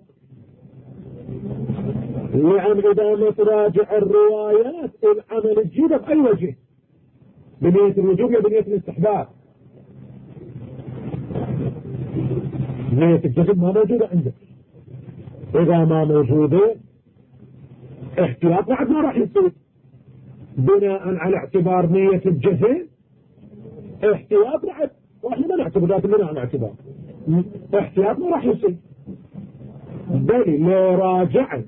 لأن إذا ما تراجع الروايات العمل تجيبه بأي وجه، بنية الوجوب يا بنية الاستحباب. نية الجسد ما موجودة عندك، إذا ما موجودة احتياط بعد ما راح يصير بناء على اعتبار نية الجسد احتياط بعد، واحنا ما نعتبر ذات بناء على اعتبار احتياط ما راح يصير. بل لو راجعت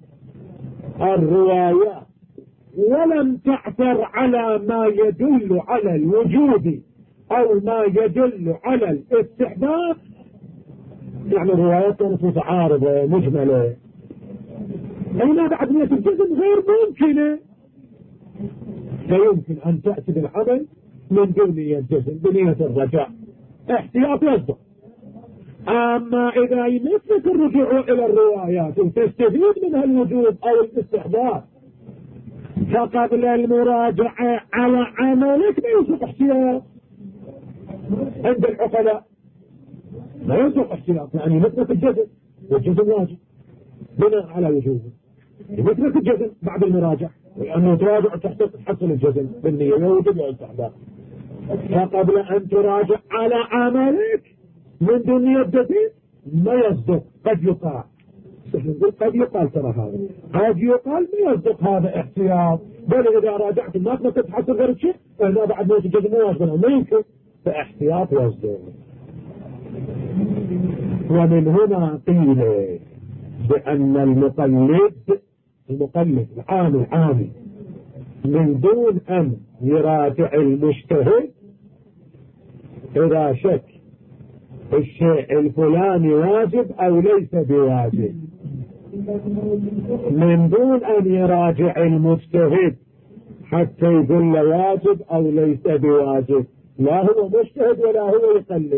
الروايات ولم تعثر على ما يدل على الوجود أو ما يدل على الاستحباب، يعني الروايات كانت متعارضة مجملة، أين بعد نية الجزم غير ممكنة، فيمكن أن تأتي بالعمل من دون نية الجزم بنية الرجاء احتياط يصدق. أما إذا يمسك الرجوع إلى الروايات وتستفيد منها الوجوب أو الاستحباب فقبل المراجعة على عملك ما يصدق احتياط عند العقلاء، ما يصدق احتياط، يعني مثل الجزم والجزم واجب بناء على وجوبه. مثل الجزم بعد المراجعة، لأنه تراجع تحصل الجزم بالنية يوجب والاستحباب. فقبل أن تراجع على عملك من دون نية جزم ما يصدق. قد يقال، نقول قد يقال ترى هذا، قد يقال ما يصدق هذا احتياط، بل إذا راجعت ما تحصل غير شيء فهنا بعد نية الجزم ما يصدق، ما يمكن، فاحتياط يصدق. ومن هنا قيل بأن المقلد العامي من دون أن يراجع المجتهد إذا شك الشيء الفلاني واجب أو ليس بواجب، من دون أن يراجع المجتهد حتى يقول له واجب أو ليس بواجب، لا هو مجتهد ولا هو يقلد،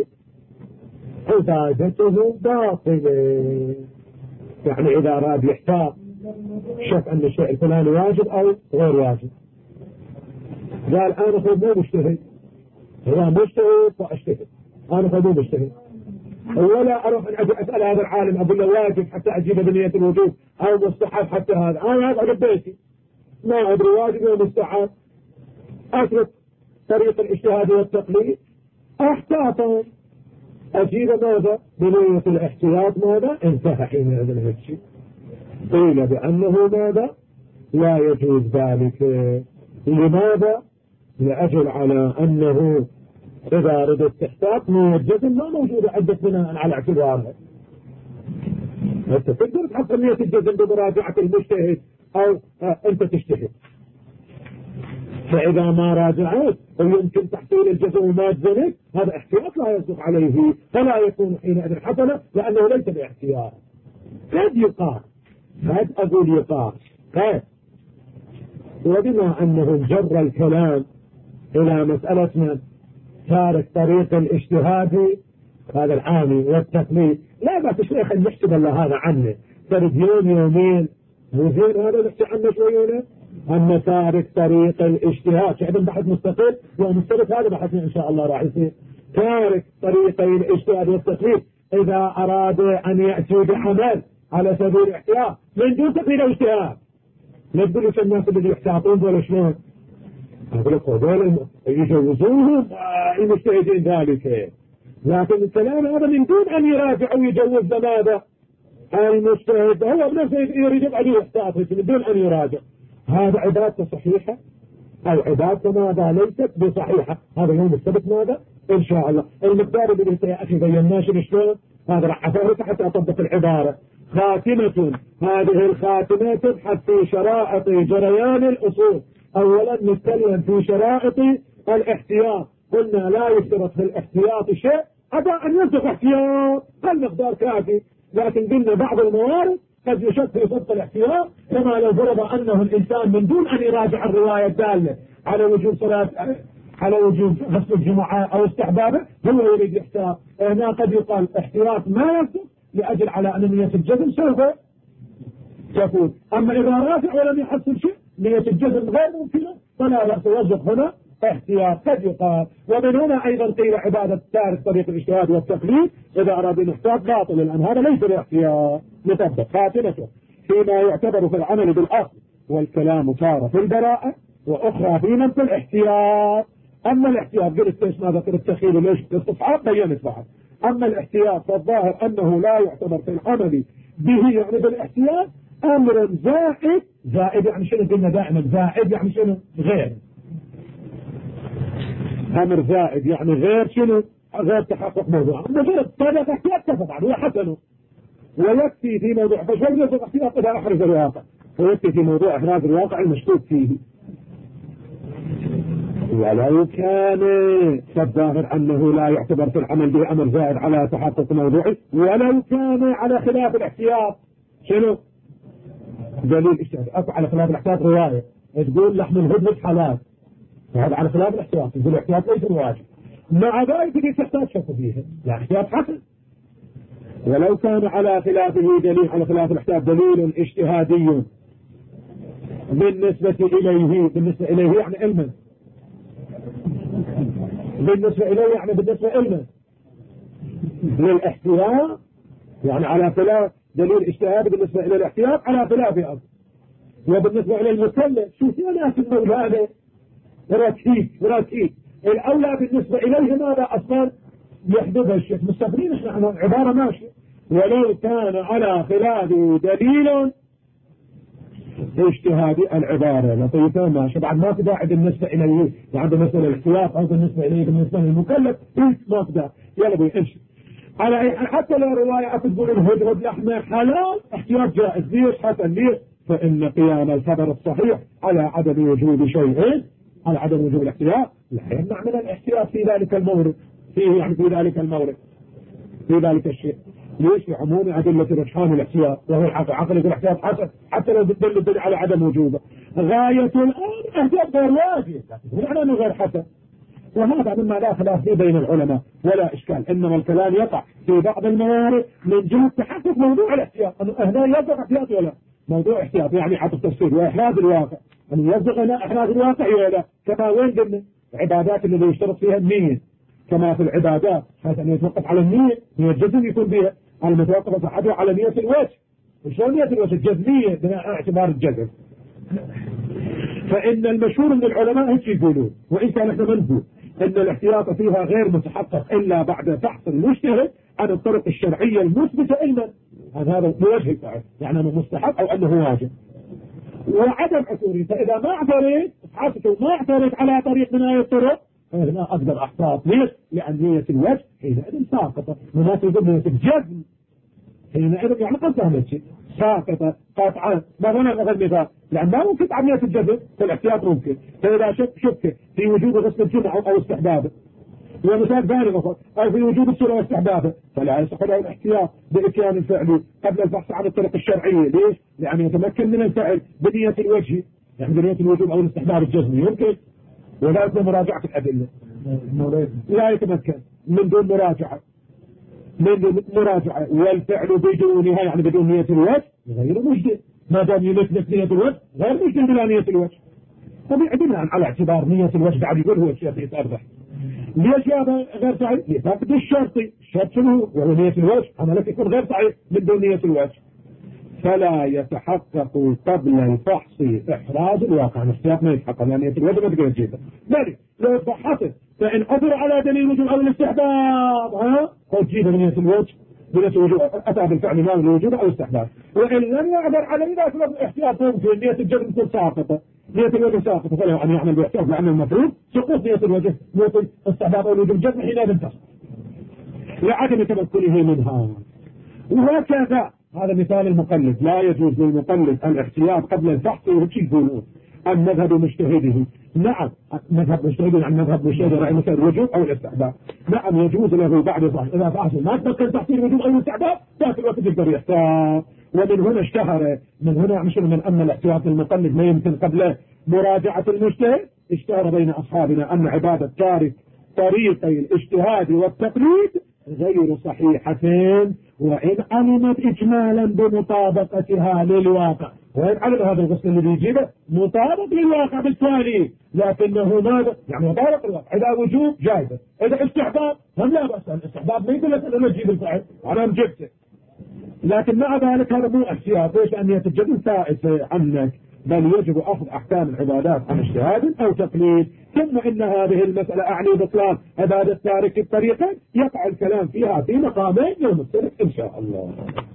عبادته باطلة. يعني إذا أراد يحتاط شك أن الشيء الفلاني واجب أو غير واجب، قال أنا خذ مو مجتهد، هو مجتهد فأجتهد، أنا خذ مو مجتهد، ولا أروح أن أسأل هذا العالم أقول له واجب حتى أجيب بنية الوجوب أو مستحب حتى هذا، أنا أقعد ببيتي ما أدري واجب ولا مستحب، أترك طريق الاجتهاد والتقليد احتاطا، أجيب ماذا؟ بنية الاحتياط ماذا؟ انتهى حينئذ الشيء. قيل بأنه ماذا؟ لا يجوز ذلك. لماذا؟ لأجل على أنه إذا ردت تحتاط نية الجزم ما موجودة عندك بناء على اعتبارها. أنت تقدر تحط نية الجزم بمراجعة المجتهد أو أنت تجتهد، فإذا ما راجعت ويمكن تحصيل الجزم وما تزنك هذا احتياط لا يصدق عليه، فلا يكون حينئذ حسنا لأنه ليس باحتياط. قد يقال، قد أقول يقال قد، وبما أنه جر الكلام إلى مسألتنا تارك طريق الاجتهاد هذا العامي والتقليد، لا بأس شيخ أن يحسب الله هذا عنه، ترد يوم يومين وزين هذا نحكي عنه شوية، أن تارك طريق الاجتهاد شعبا بحث مستقل ومستقل، هذا بحثنا إن شاء الله راح يصير تارك طريق الاجتهاد والتقليد إذا أراد أن يأتي بعمل على سبيل الاحتياط من دون تقليد الاجتهاد. لا تقول لك الناس اللي يحتاطون ولا شلون، أقول لك هذول يجوزوهم المجتهدين ذلك، لكن الكلام هذا من دون أن يراجع ويجوز ماذا؟ المجتهد هو بنفسه يريد أن يحتاط من دون أن يراجع، هذا عبادته صحيحة أو عبادته ماذا ليست بصحيحة. هذا يوم السبت ماذا إن شاء الله المقدار اللي يا أخي بيناش شلون هذا راح أفهمك حتى أطبق العبارة. خاتمة، هذه الخاتمة تبحث في شرائط جريان الأصول. أولا نتكلم في شرائط الاحتياط، قلنا لا يشترط في الاحتياط شيء عدا أن يصدق احتياط، المقدار كافي، لكن قلنا بعض الموارد قد يشك في صدق الاحتياط، كما لو فرض أنه الإنسان من دون أن يراجع الرواية الدالة على وجوب صلاة على وجوب غسل الجمعة أو استحبابه هو يريد يحتاط، هنا قد يقال احتياط ما يصدق لأجل على أن نية الجزم سوف تكون، أما إذا راجع ولم يحصل شيء نية الجزم غير ممكنة فلا بأس يصدق هنا احتياط قد يقال. ومن هنا أيضا قيل عبادة تارك طريق الاجتهاد والتقليد إذا أراد الاحتياط باطل، لأن هذا ليس باحتياط. نطبق خاتمته فيما يعتبر في العمل بالأصل، والكلام تارة في البراءة وأخرى في نفس الاحتياط. أما الاحتياط قلت ليش ما ذكر التخيل وليش الاستصحاب بينت بعد. أما الاحتياط فالظاهر أنه لا يعتبر في العمل به يعني بالاحتياط أمر زائد. زائد يعني شنو؟ قلنا دائما زائد يعني شنو؟ غير. أمر زائد يعني غير شنو؟ غير تحقق موضوع. أما غير طريقة احتياط تفضل هو حسنه، ويكفي في موضوع فشل يصدق احتياط إذا أحرز الواقع، ويكفي في موضوع إحراز الواقع المشكوك فيه. ولو كان فالظاهر أنه لا يعتبر في العمل به أمر زائد على تحقق موضوعه، ولو كان على خلاف الاحتياط شنو؟ دليل اجتهاد. أكو على خلاف الاحتياط رواية تقول لحم الهدهد حلال، وهذا على خلاف الاحتياط، يقول الاحتياط ليس الواجب، مع ذلك اللي تحتاج شك فيها لا احتياط حسن. ولو كان على خلافه دليل على خلاف الاحتياط دليل اجتهادي بالنسبة إليه يعني علما، بالنسبة إليه يعني بالنسبة علما للاحتياط، يعني على خلاف دليل اجتهادي بالنسبة إلى الاحتياط على خلافه. وبالنسبة إلى المكلف شوف يا ناس المولانة ركيك الأولى بالنسبة إليه ماذا أصلا يحدثها الشيخ مستقبلين احنا عبارة ماشية ولو كان على خلاف دليل اجتهادي العبارة لطيفة ماشي بعد ما تداعي بالنسبة إليه يعني بالنسبة للاختلاف أو بالنسبة إليه بالنسبة للمكلف ما تداعي يلا بي امشي على أي حال حتى لو رواية تقول الهدهد لحمة حلال احتياط جائز ليش حسن ليش فإن قيام الخبر الصحيح على عدم وجود شيء على عدم وجود الاحتياط لا يمنع من الاحتياط في ذلك المورد فيه يعني في ذلك المورد في ذلك الشيء ليش لعموم أدلة رجحان الاحتياط وهو عقل الاحتياط حسن حتى لو تدل على عدم وجوده غاية الأمر احتياط غير واجب يعني أنه غير حسن وهذا مما لا خلاف فيه بين العلماء ولا إشكال إنما الكلام يقع في بعض الموارد من جهة تحقق موضوع الاحتياط هنا يصدق احتياط ولا موضوع احتياط يعني حط التفسير وإحراز الواقع أن يصدق هنا إحراز الواقع ولا كما وين قلنا عبادات اللي يشترط فيها النية كما في العبادات حيث أن يتوقف على النية هي الجزم يكون بها المتوقف صحته على نية الوجه وشو نية الوجه الجزمية بناء اعتبار الجزم فإن المشهور من العلماء هيك يقولون وإن كان احنا منفوذ ان الاحتياط فيها غير متحقق الا بعد بحث المجتهد عن الطرق الشرعية المثبتة علما عن هذا بوجه الفعل يعني انه مستحق او انه واجب وعدم عثوري فاذا ما اعتريت حاسته ما اعتريت على طريق من هذه الطرق فهنا اقدر احتاط ليش؟ لان نية الوجه حينئذ ساقطة مناسب يقول نية الجزم حينئذ يعني قد فهمت شيء ساقطة قاطعة ما هنا غير مثال لأن ما ممكن عملية الجزم فالاحتياط ممكن فإذا شك في وجود غسل الجمعة أو استحبابه ومثال ثاني غفر أو في وجود السنة واستحبابه فلا يصح له الاحتياط بإتيان الفعل قبل البحث عن الطرق الشرعية ليش؟ لأن يتمكن من الفعل بنية الوجه يعني بنية الوجوب أو الاستحباب الجزمي يمكن ولا يكون مراجعة الأدلة لا يتمكن من دون مراجعة والفعل بدونها يعني بدون نية الوجه غير مجدد ما دام يمثل نية الوجه غير مجدد بلا نية الوجه طبيعي بناء على اعتبار نية الوجه بعد يقول هو الشيء يتأربح ليش هذا غير صحيح؟ لفقد الشرط شنو وهو نية الوجه عملك يكون غير صحيح من دون نية الوجه فلا يتحقق قبل الفحص إحراز الواقع الاحتياط ما يتحقق لأن نية الوجه ما تقدر تجيبه بل لو فحصت فإن عثر على دليل وجوب أو الاستحباب تجيب نية الوجه الوجوب أتى بالفعل ما من الوجوب أو الاستحباب وإن لم يعبر على ذلك الاحتياط ممكن نية الجزم تكون ساقطة نية الوجه ساقطة فله أن يعمل باحتياط لأن المفروض سقوط نية الوجه يعطي استحباب أو الوجوب الجزم حينئذ تصل لعدم تمكنه منها وهكذا هذا مثال المقلد لا يجوز للمقلد الاحتياط قبل الفحص وهيك يقولون المذهب مجتهده نعم مذهب مجتهده عن مذهب مجتهده رأي مثل الوجوب أو الاستحباب نعم يجوز له بعد فحص إذا فحص ما تمكن تحصيل الوجوب أو الاستحباب ذاك الوقت يقدر يحتاط ومن هنا اشتهر من هنا مش من أن الاحتياط المقلد ما يمكن قبله مراجعة المجتهد اشتهر بين أصحابنا أن عبادة تارك طريقي الاجتهاد والتقليد غير صحيحتين وإن علمت إجمالا بمطابقتها للواقع وإن علم هذا الغسل اللي يجيبه مطابق للواقع بالتالي لكنه ماذا؟ يعني مطابق الواقع إذا وجوب جائزة إذا استحباب هم لا بأس الاستحباب ما يقول لك أنا نجيب الفعل أنا مجبته لكن مع ذلك هذا مو احتياط ليش أن يتجدد فائدة عنك بل يجب أخذ أحكام العبادات عن اجتهاد أو تقليد ثم إن هذه المسألة أعني بطلان عبادة تارك الطريقة يقع الكلام فيها في مقامين يوم السبت إن شاء الله.